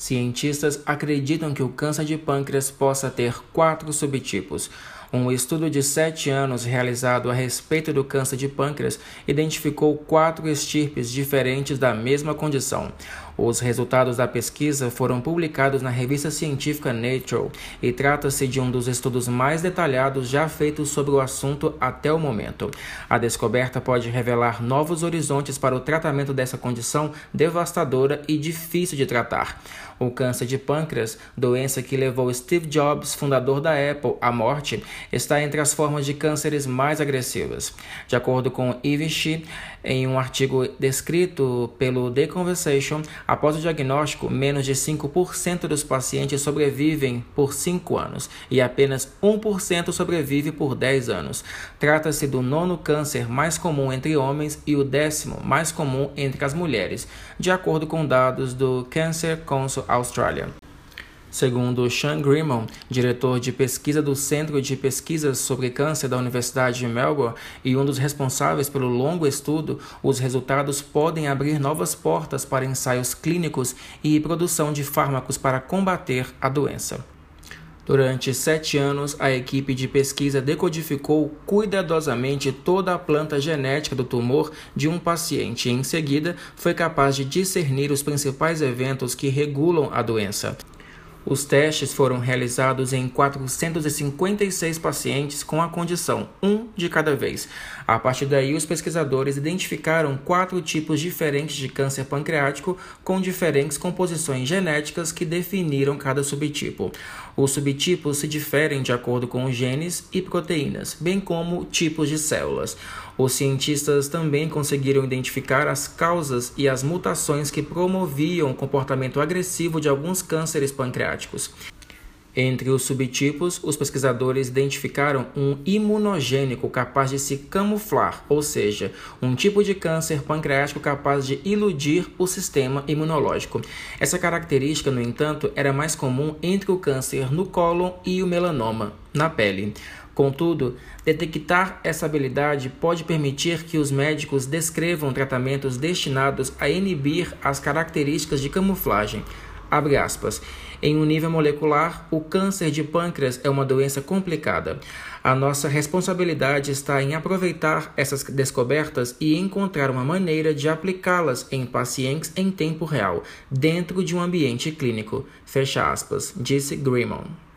Cientistas acreditam que o câncer de pâncreas possa ter 4 subtipos. Um estudo de 7 anos realizado a respeito do câncer de pâncreas identificou 4 estirpes diferentes da mesma condição. Os resultados da pesquisa foram publicados na revista científica Nature e trata-se de um dos estudos mais detalhados já feitos sobre o assunto até o momento. A descoberta pode revelar novos horizontes para o tratamento dessa condição devastadora e difícil de tratar. O câncer de pâncreas, doença que levou Steve Jobs, fundador da Apple, à morte, está entre as formas de cânceres mais agressivas. De acordo com Ivy Shi, em um artigo descrito pelo The Conversation, após o diagnóstico, menos de 5% dos pacientes sobrevivem por 5 anos e apenas 1% sobrevive por 10 anos. Trata-se do 9º câncer mais comum entre homens e o 10º mais comum entre as mulheres, de acordo com dados do Cancer Council Australia. Segundo Sean Grimond, diretor de pesquisa do Centro de Pesquisas sobre Câncer da Universidade de Melbourne e um dos responsáveis pelo longo estudo, os resultados podem abrir novas portas para ensaios clínicos e produção de fármacos para combater a doença. Durante 7 anos, a equipe de pesquisa decodificou cuidadosamente toda a planta genética do tumor de um paciente e, em seguida, foi capaz de discernir os principais eventos que regulam a doença. Os testes foram realizados em 456 pacientes com a condição, um de cada vez. A partir daí, os pesquisadores identificaram 4 tipos diferentes de câncer pancreático com diferentes composições genéticas que definiram cada subtipo. Os subtipos se diferem de acordo com os genes e proteínas, bem como tipos de células. Os cientistas também conseguiram identificar as causas e as mutações que promoviam o comportamento agressivo de alguns cânceres pancreáticos. Entre os subtipos, os pesquisadores identificaram um imunogênico capaz de se camuflar, ou seja, um tipo de câncer pancreático capaz de iludir o sistema imunológico. Essa característica, no entanto, era mais comum entre o câncer no cólon e o melanoma, na pele. Contudo, detectar essa habilidade pode permitir que os médicos descrevam tratamentos destinados a inibir as características de camuflagem. Abre aspas. Em um nível molecular, o câncer de pâncreas é uma doença complicada. A nossa responsabilidade está em aproveitar essas descobertas e encontrar uma maneira de aplicá-las em pacientes em tempo real, dentro de um ambiente clínico. Fecha aspas, disse Grimond.